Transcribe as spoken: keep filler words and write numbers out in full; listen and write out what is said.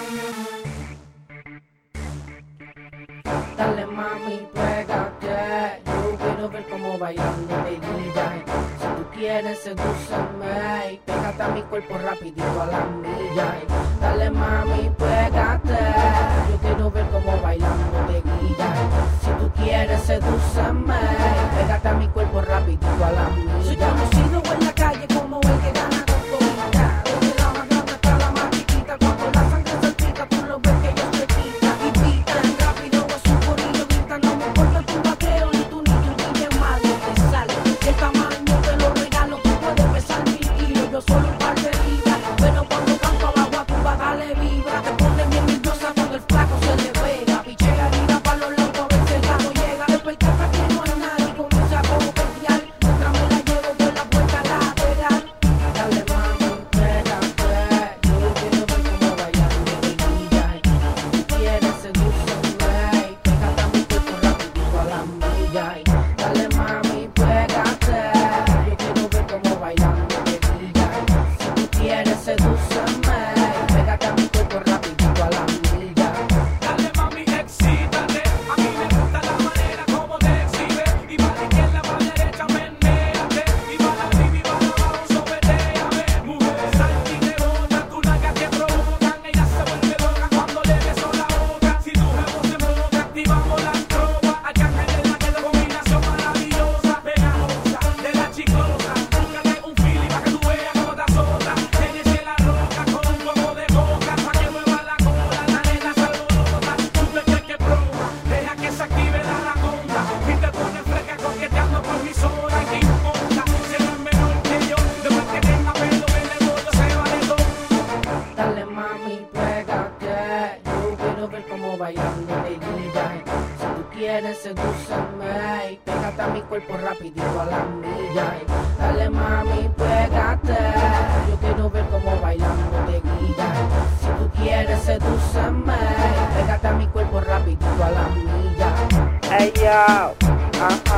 Dale mami, pégate, yo quiero ver cómo bailando de guilla. Si tú quieres sedúceme y pégate a mi cuerpo rapidito a la milla. Dale mami, pégate, yo quiero ver cómo bailando de guilla. Si tú quieres sedúceme y pégate a mi cuerpo rapidito a la milla. Soy conocido en la calle como el que gana con todita. Desde la más grande hasta la más chiquita, cuando la sangre salpita, tú lo ves que yo te quita y pitan rápido a su corillo, gritan, no me importa tu bateo ni tu ni tu niña malo te sale. El tamaño te lo regalo, tú puedes pesar mil kilos, yo solo un par de libras, pero cuando canto abajo a tu dale vibra, te pone bien nerviosa cuando el flaco se le pega, pichea mira para los lados a ver si el gato llega, después que no hay nadie comienza a coquetear, mientras me la llevo por la puerta lateral. Dale mami, pégate, yo quiero ver cómo bailar de guilla. Si quieres sedúceme y pégate a mi cuerpo rapidito a la milla. Dale mami, pégate, yo quiero ver cómo bailar de guilla. Si tú quieres sedúceme y pégate a mi cuerpo rapidito a la milla. Dale mami, excítate, a mí me gusta la manera como te exhibes. Y para la izquierda, para la derecha, menéate. Y para arriba y para abajo, sobetéame. Mujer, salta y rebota, tus nalgas te provocan. Ella se vuelve loca cuando le beso la boca. Si tu jevo se provoca, activamos las tropas. Arcángel en la dedo, combinación maravillosa. Pegajosa, de la chiclosa. Búscate un fili para que tú veas cómo te azota. Tienes la roca con un poco de coca. Pa' que mueva la cola, la nena se alborota. Tú te crees que broma, deja que se active la anaconda. Y te pones fresca coqueteando por mi zona. ¿Qué importa? Si no es menor que yo, después que tenga pelo en el bollo se va de todo. Dale mami, pégate, yo quiero ver cómo bailando de guilla. Si tú quieres sedúceme y pégate a mi cuerpo rapidito a la milla. Dale mami, pégate, yo quiero ver cómo bailando de guilla. Si tú quieres sedúceme y pégate a mi cuerpo rapidito a la milla. Hey yo, uh,